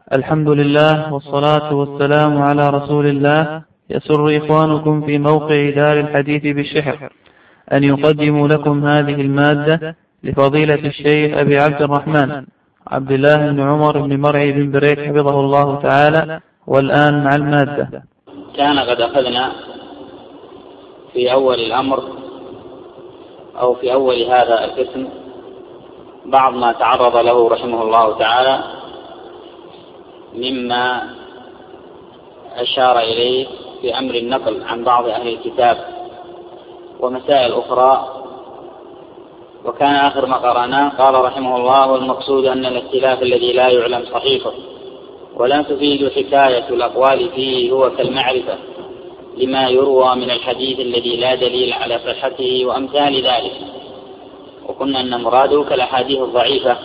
الحمد لله والصلاة والسلام على رسول الله. يسر إخوانكم في موقع دار الحديث بالشحر أن يقدموا لكم هذه المادة لفضيلة الشيخ أبي عبد الرحمن عبد الله بن عمر بن مرعي بن بريك حفظه الله تعالى. والآن مع المادة. كان قد أخذنا في أول الأمر أو في أول هذا القسم بعض ما تعرض له رحمه الله تعالى مما أشار إليه في أمر النقل عن بعض أهل الكتاب ومسائل أخرى. وكان آخر ما قرأناه قال رحمه الله: والمقصود أن الاختلاف الذي لا يعلم صحيحه ولا تفيد حكاية الأقوال فيه هو كالمعرفة لما يروى من الحديث الذي لا دليل على صحته وأمثال ذلك. وقلنا أن مراده كالأحاديث الضعيفة،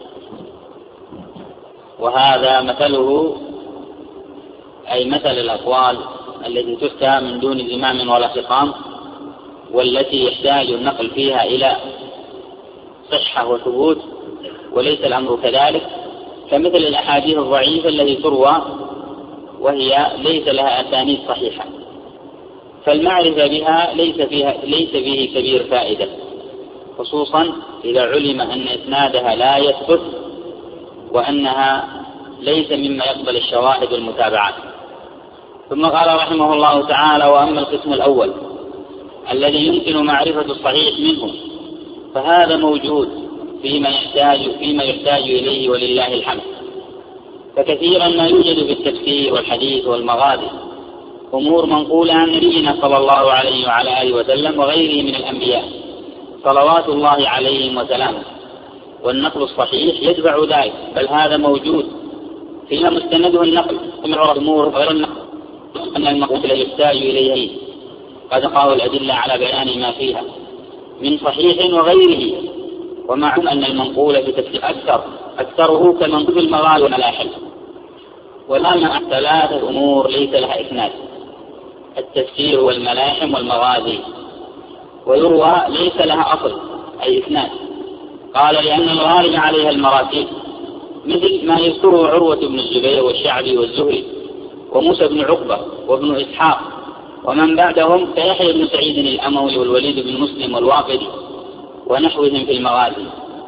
وهذا مثله أي مثل الأقوال التي تفتى من دون زمام ولا خطام، والتي يحتاج النقل فيها إلى صحة وثبوت، وليس الأمر كذلك، كمثل الأحاديث الضعيفة التي تروى وهي ليس لها أسانيد صحيحة، فالمعرفة بها ليس فيه كبير فائدة، خصوصا إذا علم أن إسنادها لا يثبت وأنها ليس مما يقبل الشواهد والمتابعات. ثم قال رحمه الله تعالى: وأما القسم الأول الذي يمكن معرفة الصحيح منه فهذا موجود فيما يحتاج إليه ولله الحمد. فكثيرا ما يوجد في التفسير والحديث والمغازي أمور منقولة عن نبينا صلى الله عليه وعلى آله وسلم وغيره من الأنبياء صلوات الله عليهم وسلامه، والنقل الصحيح يتبع ذلك، بل هذا موجود فيما مستنده النقل من أمور غير النقل أن المقول يحتاج إليه قد قالوا الأدلة على بيان ما فيها من صحيح وغيره. ومعلوم أن المنقول في تفسير أكثره كمنقول المغازي والملاحم. والآن ثلاثة أمور ليس لها إسناد: التفسير والملاحم والمغازي، ويروى ليس لها أصل أي إسناد. قال: لأن الغالب عليها المراتب، مثل ما يذكره عروة بن الزبير والشعبي والزهري وموسى بن عقبة وابن إسحاق ومن بعدهم كيحيى بن سعيد الأموي والوليد بن مسلم والواقدي ونحوهم في المغازي.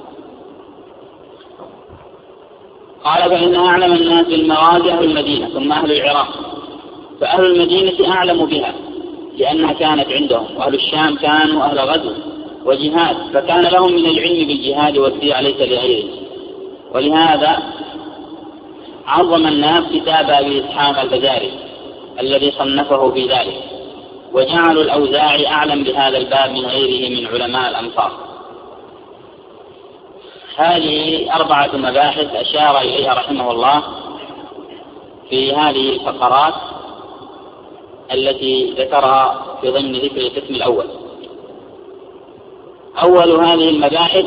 قال: فإن أعلم الناس بالمغازي أهل المدينة ثم أهل العراق، فأهل المدينة أعلم بها لأنها كانت عندهم، وأهل الشام كانوا أهل غزو وجهاد، فكان لهم من العلم بالجهاد والسير ليس لغيره. ولهذا عظم الناس كتاب أبي إسحاق البزاري الذي صنفه في ذلك، وجعلوا الأوزاعي أعلم بهذا الباب من غيره من علماء الأمصار. هذه 4 مباحث أشار إليها رحمه الله في هذه الفقرات التي ذكرها في ضمن ذكر القسم الأول. أول هذه المباحث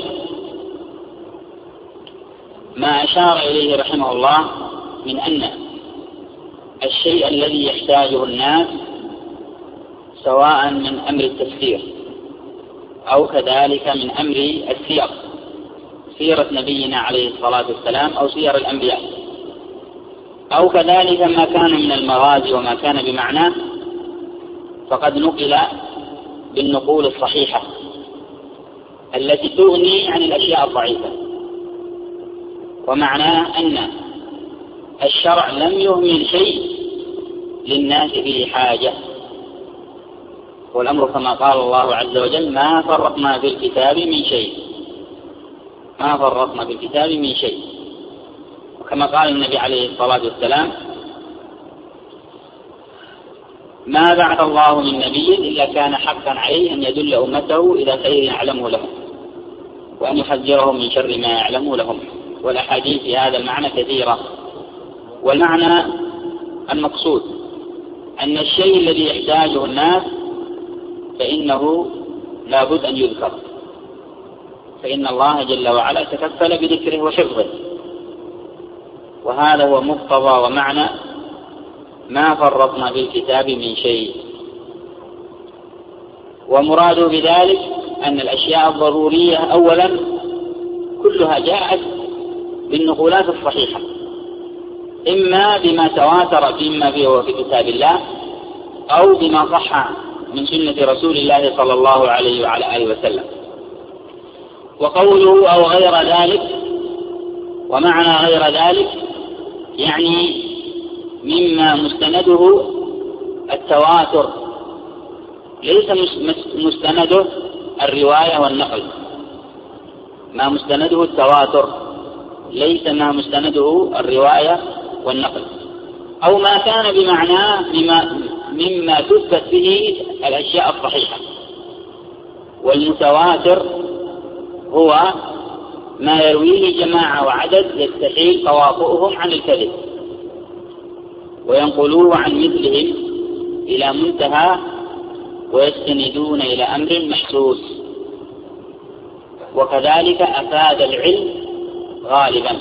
ما أشار إليه رحمه الله من أن الشيء الذي يحتاجه الناس سواء من أمر التفسير أو كذلك من أمر السير، سيرة نبينا عليه الصلاة والسلام أو سير الأنبياء، أو كذلك ما كان من المغازي وما كان بمعناه، فقد نقل بالنقول الصحيحة التي تغني عن الأشياء الضعيفة. ومعناه أن الشرع لم يهمل شيء للناس فيه حاجة، والأمر كما قال الله عز وجل: ما فرطنا في الكتاب من شيء، ما فرطنا في الكتاب من شيء. وكما قال النبي عليه الصلاة والسلام: ما بعث الله من نبي إلا كان حقا عليه أن يدل أمته إلى خير يعلمه لهم وأن يحذرهم من شر ما يعلمه لهم. والأحاديث في هذا المعنى كثيرة. والمعنى المقصود أن الشيء الذي يحتاجه الناس فإنه لا بد أن يذكر، فإن الله جل وعلا تكفل بذكره وحفظه، وهذا هو مقتضى ومعنى ما فرطنا في الكتاب من شيء. ومراده بذلك أن الأشياء الضرورية أولا كلها جاءت بالنقولات الصحيحة، إما بما تواتر فيما فيه في كتاب الله أو بما صح من سنة رسول الله صلى الله عليه وعلى آله وسلم. وقوله أو غير ذلك، ومعنى غير ذلك يعني مما مستنده التواتر، ليس مستنده الرواية والنقل. ما مستنده التواتر ليس ما مستنده الرواية والنقل، أو ما كان بمعناه مما تثبت به الأشياء الصحيحة. والمتواتر هو ما يرويه جماعة وعدد يستحيل تواطؤهم عن الكذب، وينقلوه عن مثلهم إلى منتهى ويستندون إلى أمر محسوس، وكذلك أفاد العلم غالبا.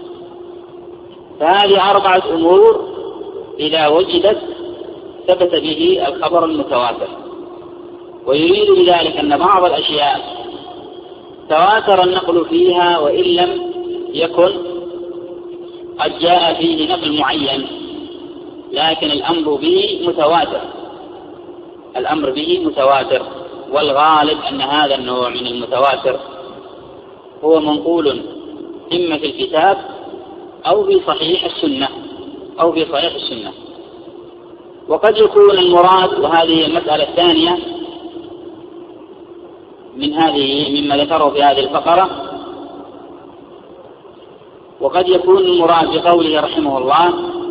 فهذه 4 أمور إذا وجدت ثبت به الخبر المتواتر. ويريد بذلك أن بعض الأشياء تواتر النقل فيها وإن لم يكن قد جاء فيه نقل معين، لكن الأمر به متواتر. والغالب أن هذا النوع من المتواتر هو منقول إما في الكتاب أو في صحيح السنة. وقد يكون المراد، وهذه المسألة الثانية مما ذكره في هذه الفقرة، وقد يكون المراد بقوله رحمه الله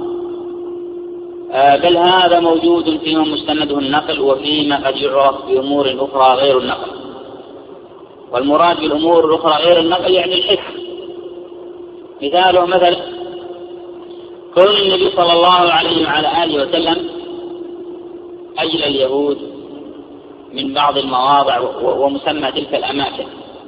بل هذا موجود فيما مستنده النقل وفيما قد يعرف بأمور أخرى غير النقل. والمراد بالأمور الأخرى غير النقل يعني الحكم. مثاله مثلا كون النبي صلى الله عليه وعلى آله وسلم أجل اليهود من بعض المواضع ومسمى تلك الأماكن،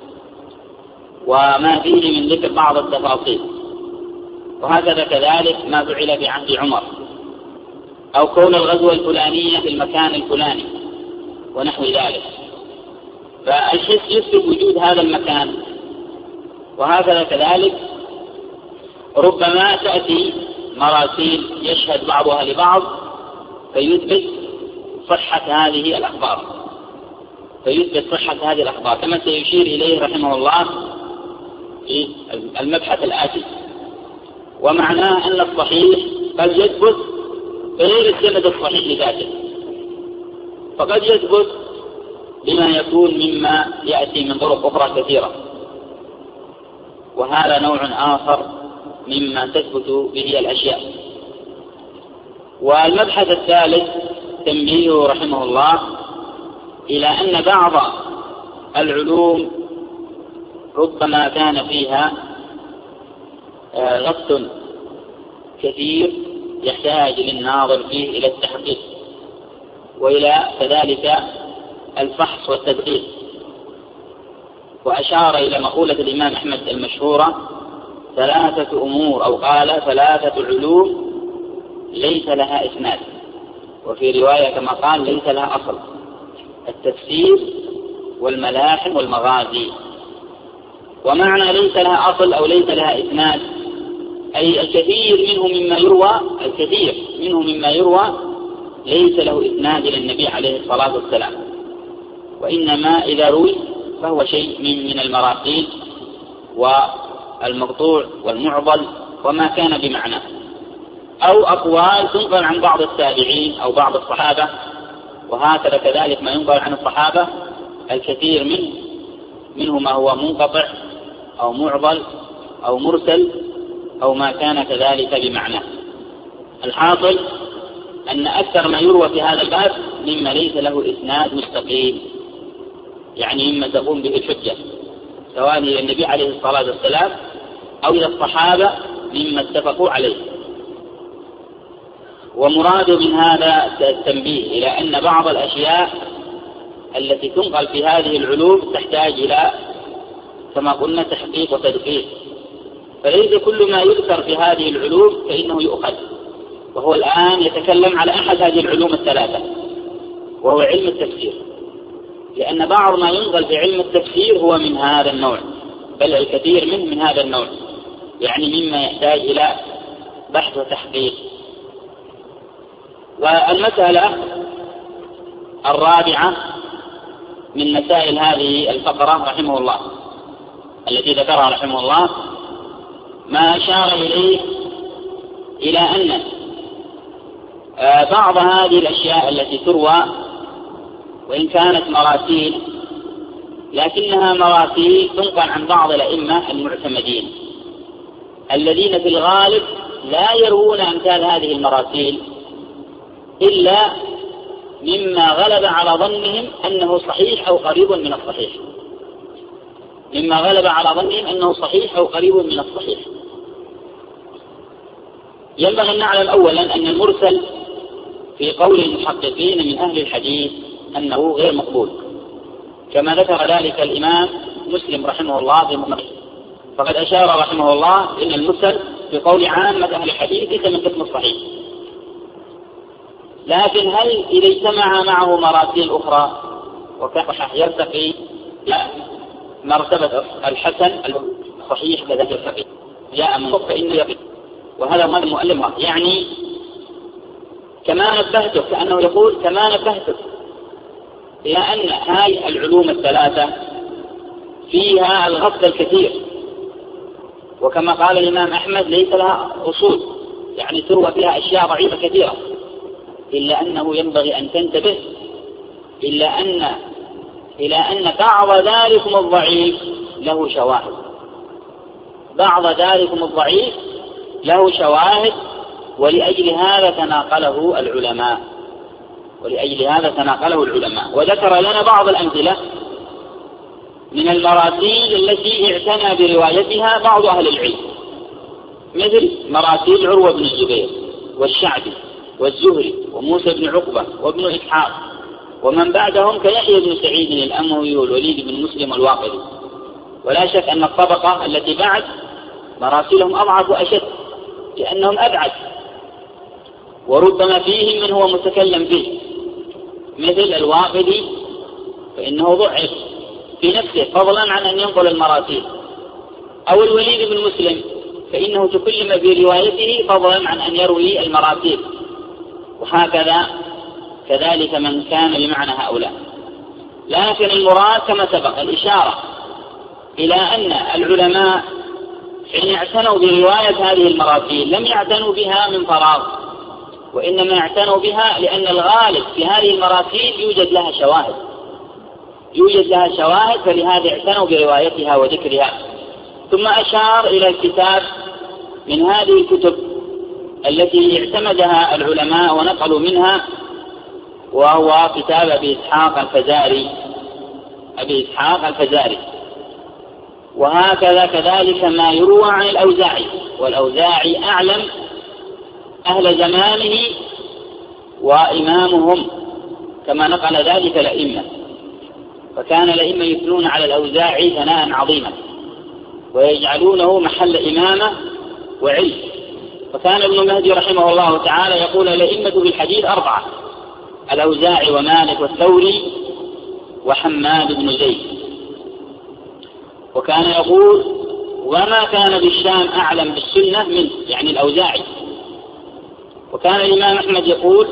وما فيه من ذكر بعض التفاصيل. وهكذا كذلك ما فعل في عهد عمر، أو كون الغزوة الفلانية في المكان الفلاني ونحو ذلك. فالحس يثبت وجود هذا المكان. وهكذا كذلك ربما تأتي مراسيل يشهد بعضها لبعض فيثبت صحة هذه الأخبار، كما سيشير إليه رحمه الله في المبحث الآتي. ومعناه أن الصحيح قد يثبت غير السند الصحيح لذاته، فقد يثبت بما يكون مما يأتي من طرق أخرى كثيرة، وهذا نوع آخر مما تثبت به الأشياء. والمبحث الثالث تنبيه رحمه الله إلى أن بعض العلوم ربما كان فيها غث كثير يحتاج للناظر فيه إلى التحقيق وإلى كذلك الفحص والتدقيق. وأشار إلى مقولة الإمام أحمد المشهورة 3 أمور، أو قال 3 علوم ليس لها إسناد، وفي رواية كما قال ليس لها أصل: التفسير والملاحم والمغازي. ومعنى ليس لها أصل أو ليس لها إسناد أي الكثير منه مما يروى ليس له إسناد إلى النبي عليه الصلاة والسلام، وإنما إذا روي فهو شيء من المراسيل والمقطوع والمعضل وما كان بمعناه، أو أقوال تنقل عن بعض التابعين أو بعض الصحابة. وهكذا كذلك ما ينقل عن الصحابة الكثير منه ما هو منقطع أو معضل أو مرسل أو ما كان كذلك بمعناه. الحاصل أن أكثر ما يروى في هذا الباب مما ليس له إسناد مستقيم، يعني مما تقوم به الحجة سواء إلى النبي عليه الصلاة والسلام أو إلى الصحابة مما اتفقوا عليه. ومراد من هذا التنبيه إلى أن بعض الأشياء التي تنقل في هذه العلوم تحتاج إلى كما قلنا تحقيق وتدقيق، فليس كل ما يذكر في هذه العلوم فإنه يؤخذ. وهو الآن يتكلم على أحد هذه العلوم ال3 وهو علم التفسير، لأن بعض ما ينقل في علم التفسير هو من هذا النوع، بل الكثير منه من هذا النوع، يعني مما يحتاج إلى بحث وتحقيق. والمسألة الرابعة من مسائل هذه الفقرة رحمه الله التي ذكرها رحمه الله ما أشار إليه إلى أن بعض هذه الأشياء التي تروى وإن كانت مراسيل لكنها مراسيل تنقل عن بعض الأئمة المعتمدين الذين في الغالب لا يروون أمثال هذه المراسيل إلا مما غلب على ظنهم أنه صحيح أو قريب من الصحيح، مما غلب على ظنهم أنه صحيح أو قريب من الصحيح. ينبغي أن نعلم أولا أن المرسل في قول المحققين من أهل الحديث أنه غير مقبول، كما ذكر ذلك الإمام مسلم رحمه الله في مصنفه، فقد أشار رحمه الله إن المرسل في قول عامة أهل الحديث ليس من قسم الصحيح. لكن هل إذا اجتمع معه مراسيل أخرى وكان يرتقي لا مرتبة الحسن الصحيح كذلك يرتقي جاء من فإنه يرتقي، وهذا ما المؤلم يعني كما نبهته، كأنه يقول كما نبهته إلى أن هذه العلوم الثلاثة فيها الغصب الكثير، وكما قال الإمام أحمد ليس لها أصول، يعني تروى فيها أشياء ضعيفة كثيرة، إلا أنه ينبغي أن تنتبه إلى أن بعض ذلكم الضعيف له شواهد، بعض ذلكم الضعيف له شواهد، ولأجل هذا تناقله العلماء، وذكر لنا بعض الأمثلة من المراسيل التي اعتنى بروايتها بعض أهل العلم، مثل مراسيل عروة بن الزبير والشعبي والزهري وموسى بن عقبة وابن إسحاق ومن بعدهم كيحيى بن سعيد الأموي والوليد بن مسلم الواقدي. ولا شك أن الطبقة التي بعد مراسلهم أضعف وأشد لأنهم أبعد، وربما فيهم من هو متكلم فيه مثل الواقدي فإنه ضعف في نفسه فضلا عن أن ينقل المراسيل، أو الوليد بن مسلم فإنه تكلم بروايته فضلا عن أن يروي المراسيل، وهكذا كذلك من كان بمعنى هؤلاء. لكن المراد كما سبق الإشارة إلى أن العلماء حين اعتنوا برواية هذه المراسيل لم يعتنوا بها من فراغ، وإنما اعتنوا بها لأن الغالب في هذه المراسيل يوجد لها شواهد، فلهذا اعتنوا بروايتها وذكرها. ثم أشار إلى الكتاب من هذه الكتب التي اعتمدها العلماء ونقلوا منها، وهو كتاب أبي إسحاق الفزاري. وهكذا كذلك ما يروى عن الأوزاعي، والأوزاعي أعلم أهل زمانه وإمامهم كما نقل ذلك الأئمة، فكان الأئمة يثنون على الأوزاعي ثناء عظيما ويجعلونه محل إمامة وعلم. فكان ابن مهدي رحمه الله تعالى يقول الأئمة بالحديث 4، الأوزاعي ومالك والثوري وحماد بن زيد. وكان يقول وما كان بالشام أعلم بالسنة منه، يعني الأوزاعي. وكان الإمام أحمد يقول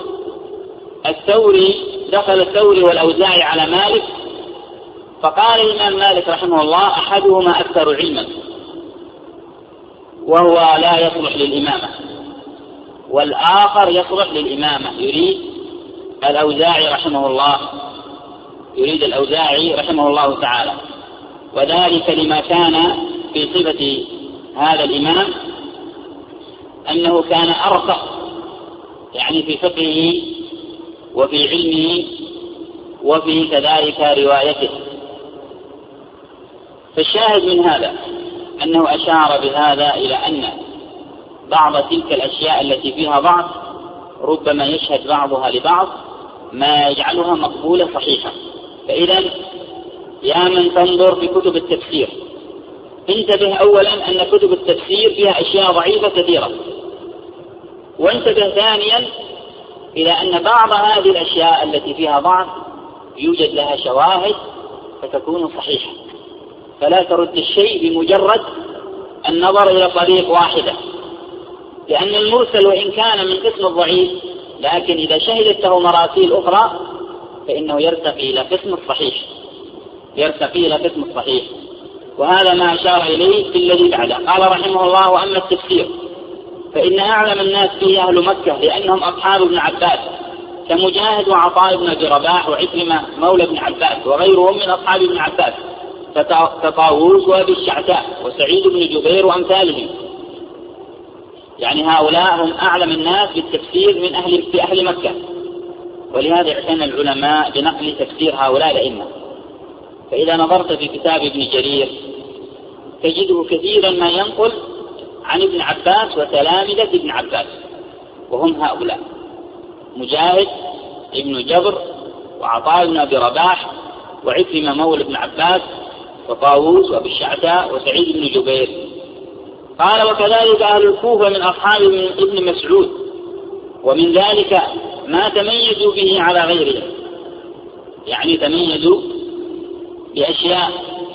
دخل الثوري والأوزاعي على مالك، فقال الإمام مالك رحمه الله أحدهما أكثر علما وهو لا يصلح للإمامة، والآخر يصلح للإمامة، يريد الأوزاعي رحمه الله تعالى. وذلك لما كان في صفة هذا الإمام أنه كان أرقى، يعني في فقهه وفي علمه وفي كذلك روايته. فالشاهد من هذا أنه أشار بهذا إلى أن بعض تلك الأشياء التي فيها ضعف ربما يشهد بعضها لبعض ما يجعلها مقبولة صحيحة. فإذا يا من تنظر في كتب التفسير انتبه أولا أن كتب التفسير فيها أشياء ضعيفة كثيرة، وانتبه ثانيا إلى أن بعض هذه الأشياء التي فيها ضعف يوجد لها شواهد فتكون صحيحة. فلا ترد الشيء بمجرد النظر إلى طريق واحدة، لأن المرسل وإن كان من قسم الضعيف لكن إذا شهدت له مراسيل أخرى فإنه يرتقي إلى قسم الصحيح، وهذا ما أشار إليه في الذي بعده. قال رحمه الله: وأما التفسير فإن أعلم الناس فيه أهل مكة، لأنهم أصحاب ابن عباس كمجاهد وعطاء بن أبي رباح وعكرمة مولى ابن عباس وغيرهم من أصحاب ابن عباس كطاووس وأبي الشعثاء وسعيد بن جبير وأمثالهم. يعني هؤلاء هم أعلم الناس بالتفسير في أهل مكة، ولهذا اعتنى العلماء بنقل تفسير هؤلاء الأئمة. فإذا نظرت في كتاب ابن جرير تجده كثيرا ما ينقل عن ابن عباس وتلامذة ابن عباس، وهم هؤلاء: مجاهد ابن جبر وعطاء بن أبي رباح وعكرمة مولى ابن عباس وطاووس وأبي الشعثاء وسعيد بن جبير. قال: وكذلك أهل الكوفة من أصحاب ابن مسعود، ومن ذلك ما تميزوا به على غيرهم، يعني تميزوا بأشياء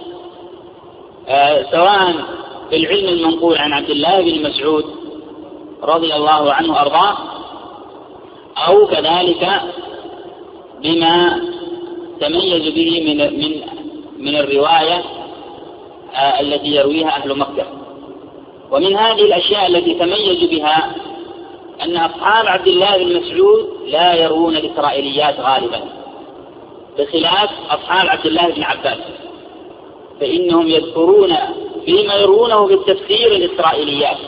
سواء في العلم المنقول عن عبد الله بن مسعود رضي الله عنه وأرضاه، أو كذلك بما تميز به من الرواية التي يرويها أهل مكة. ومن هذه الأشياء التي تميزوا بها أن أصحاب عبد الله بن مسعود لا يروون الإسرائيليات غالبا، بخلاف أصحاب عبد الله بن عباس، فإنهم يذكرون فيما يروونه بالتفسير الإسرائيليات.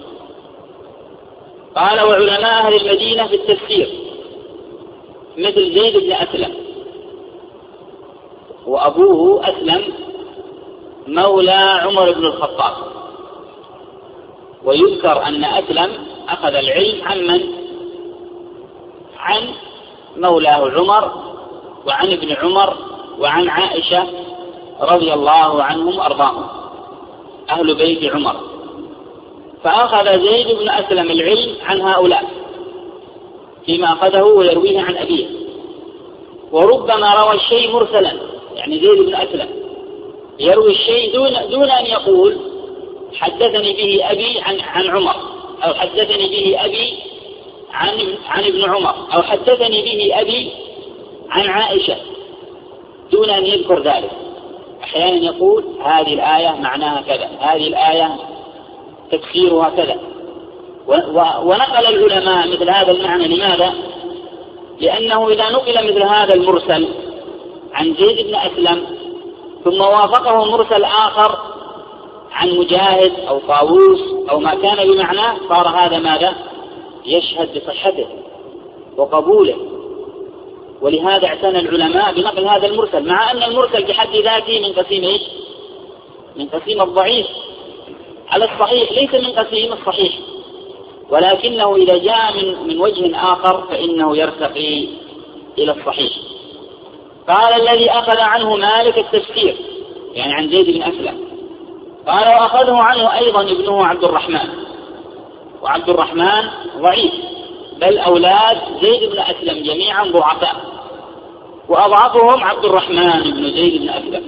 قال: وعلماء أهل المدينة في التفسير مثل زيد بن أسلم، وأبوه أسلم مولى عمر بن الخطاب. ويذكر أن أسلم أخذ العلم عن مولاه عمر وعن ابن عمر وعن عائشة رضي الله عنهم وأرضاهم، أهل بيت عمر. فأخذ زيد بن أسلم العلم عن هؤلاء فيما أخذه ويرويه عن أبيه. وربما روى الشيء مرسلا، يعني زيد بن أسلم يروي الشيء دون أن يقول حدثني به أبي عن عمر، أو حدثني به أبي عن ابن عمر، أو حدثني به أبي عن عائشة، دون أن يذكر ذلك. أحيانا يقول هذه الآية معناها كذا، هذه الآية تفسيرها كذا. ونقل العلماء مثل هذا المعنى. لماذا؟ لأنه إذا نقل مثل هذا المرسل عن زيد بن أسلم ثم وافقه مرسل آخر عن مجاهد أو طاووس أو ما كان بمعناه، صار هذا ماذا؟ يشهد بصحته وقبوله. ولهذا اعتنى العلماء بنقل هذا المرسل، مع أن المرسل بحد ذاته من قسيم إيش؟ من قسيم الضعيف على الصحيح، ليس من قسيم الصحيح، ولكنه إذا جاء من وجه آخر فإنه يرتقي إلى الصحيح. قال: الذي أخذ عنه مالك التفسير، يعني عن زيد بن أسلم. قال: وأخذه عنه أيضا ابنه عبد الرحمن، وعبد الرحمن ضعيف، بل أولاد زيد بن أسلم جميعا ضعفاء، وأضعفهم عبد الرحمن بن زيد بن أسلم.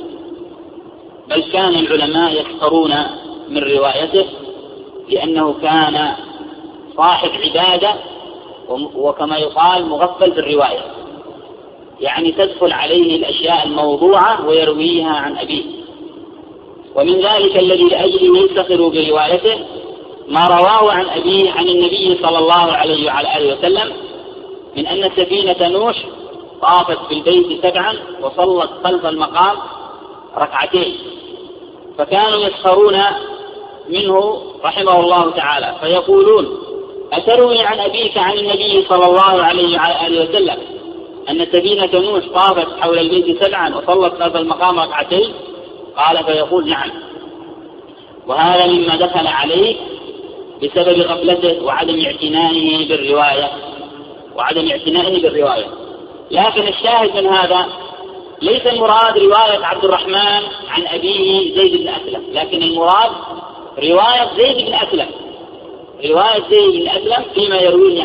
بل كان العلماء يسخرون من روايته، لأنه كان صاحب عبادة، وكما يقال مغفل بالرواية، يعني تدخل عليه الأشياء الموضوعة ويرويها عن أبيه. ومن ذلك الذي لأجله يفتخر بروايته ما رواه عن أبيه عن النبي صلى الله عليه وعلى آله وسلم من أن سفينة نوح طافت في البيت 7 وصلت خلف المقام 2 فكانوا يسخرون منه رحمه الله تعالى، فيقولون: أتروي عن أبيك عن النبي صلى الله عليه وعلى آله وسلم أن سفينة نوح طافت حول البيت 7 وصلت خلف المقام 2؟ قال: فيقول: نعم. وهذا مما دخل عليه بسبب غفلته وعدم اعتنائه بالرواية. لكن الشاهد من هذا ليس المراد رواية عبد الرحمن عن أبيه زيد بن أسلم، لكن المراد رواية زيد بن أسلم فيما يرويه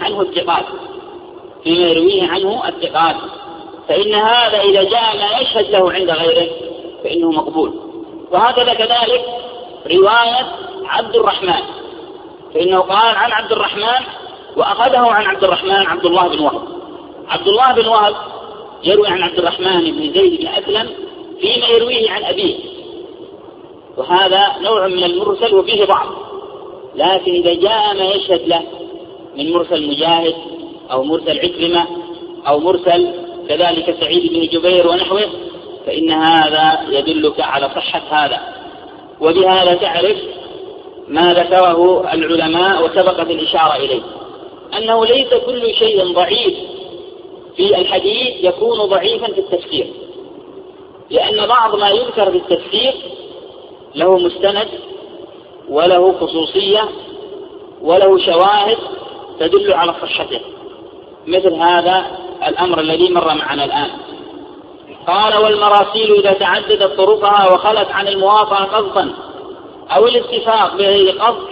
عنه الثقات، فإن هذا إذا جاء ما يشهد له عند غيره فإنه مقبول. وهكذا كذلك رواية عبد الرحمن فإنه قال عن عبد الرحمن وأخذه عن عبد الرحمن عبد الله بن وهب. عبد الله بن وهب يروي عن عبد الرحمن بن زيد بن أسلم فيما يرويه عن أبيه، وهذا نوع من المرسل وفيه ضعف. لكن إذا جاء ما يشهد له من مرسل مجاهد أو مرسل عكرمة أو مرسل كذلك سعيد بن جبير ونحوه، فإن هذا يدلك على صحة هذا. وبهذا تعرف ما ذكره العلماء وسبقت الإشارة إليه، أنه ليس كل شيء ضعيف في الحديث يكون ضعيفا في التفسير، لأن بعض ما يذكر في التفسير له مستند وله خصوصية وله شواهد تدل على صحته، مثل هذا الأمر الذي مر معنا الآن. قال والمراسيل إذا تعددت طرقها وخلت عن الموافقة قصدا أو الاتفاق بغير قصد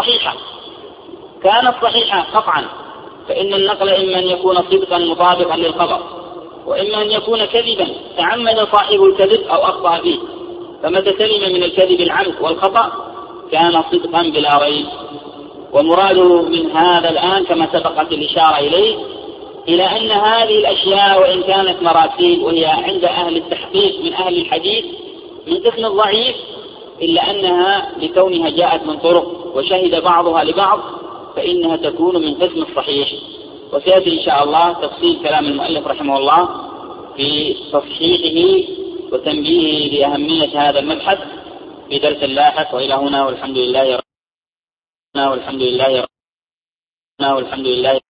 كانت صحيحة قطعا، فإن النقل إما أن يكون صدقا مطابقا للخبر، وإما أن يكون كذبا تعمد صاحب الكذب أو أخطأ فيه، فمتى سلم من الكذب العمد والخطأ كان صدقا بلا ريب. ومراده من هذا الآن كما سبقت الإشارة إليه إلى أن هذه الأشياء وإن كانت مراسيل وهي عند أهل التحقيق من أهل الحديث من قسم الضعيف، إلا أنها لكونها جاءت من طرق وشهد بعضها لبعض فإنها تكون من قسم الصحيح. وسيأتي إن شاء الله تفصيل كلام المؤلف رحمه الله في تصحيحه وتنبيهه لأهمية هذا المبحث في درس لاحق. وإلى هنا والحمد لله